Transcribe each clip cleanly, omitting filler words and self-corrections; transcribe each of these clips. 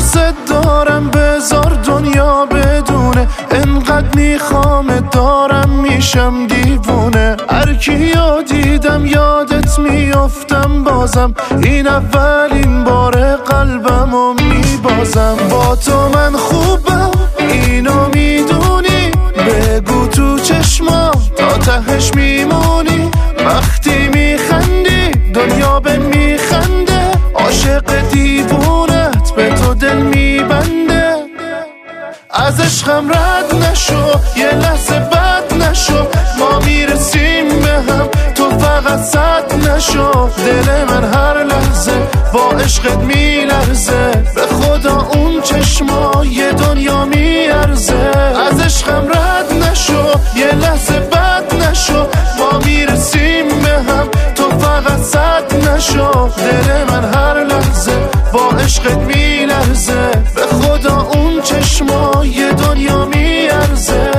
دوست دارم بذار دنیا بدونه انقدر میخوام دارم میشم دیوونه. هر کیو دیدم یادت میافتم بازم این اولین بار قلبمو میبازم. با تو من خوبم اینو میدونی بگو تو چشمام تا تهش میمونی. وقتی میخندی دنیا به میخنده عاشق دیوونت به تو دل میبنده. از عشقم رد نشو یه لحظه بد نشو ما میرسیم به هم تو فقط صد نشو. دل من هر لحظه با عشقت میلرزه به خدا اون چشما یه دنیا میارزه. از عشقم رد نشو یه لحظه بد نشو ما میرسیم به هم تو فقط صد نشو. دل من هر لحظه با عشقت میلرزه به خدا اون چشما یه دنیا میارزه.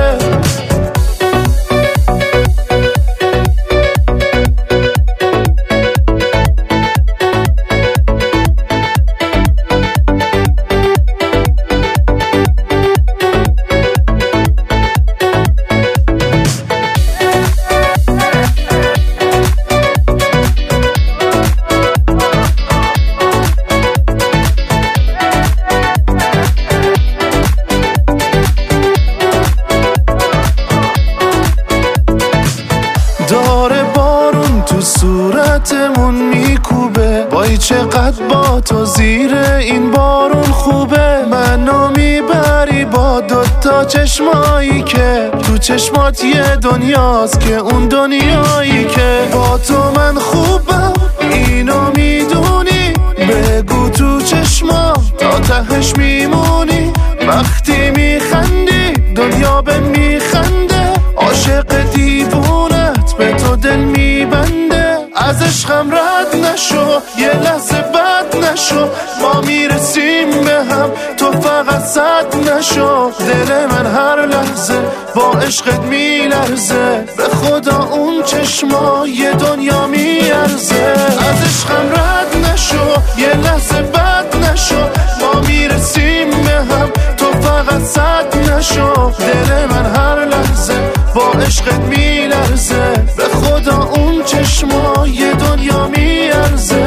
داره بارون تو صورتمون میکوبه وای چقدر با تو زیر این بارون خوبه. منو میبری با دوتا چشمایی که تو چشمات یه دنیاست که اون دنیایی که با تو من خوبم اینو میدونی بگو تو چشمام تا تهش میمونی. وقتی میخندی دنیا به میخنده عاشق دیوونت به تو دل میبنده. از عشقم رد نشو یه لحظه بد نشو ما میرسیم به هم تو فقط صد نشو. دل من هر لحظه با عشقت میلرزه به خدا اون چشما یه دنیا میارزه. از عشقم رد نشو یه لحظه بد نشو ما میرسیم به هم تو فقط صد نشو. دل من هر لحظه با عشقت میلرزه به خدا اون چشما یه دنیا میارزه.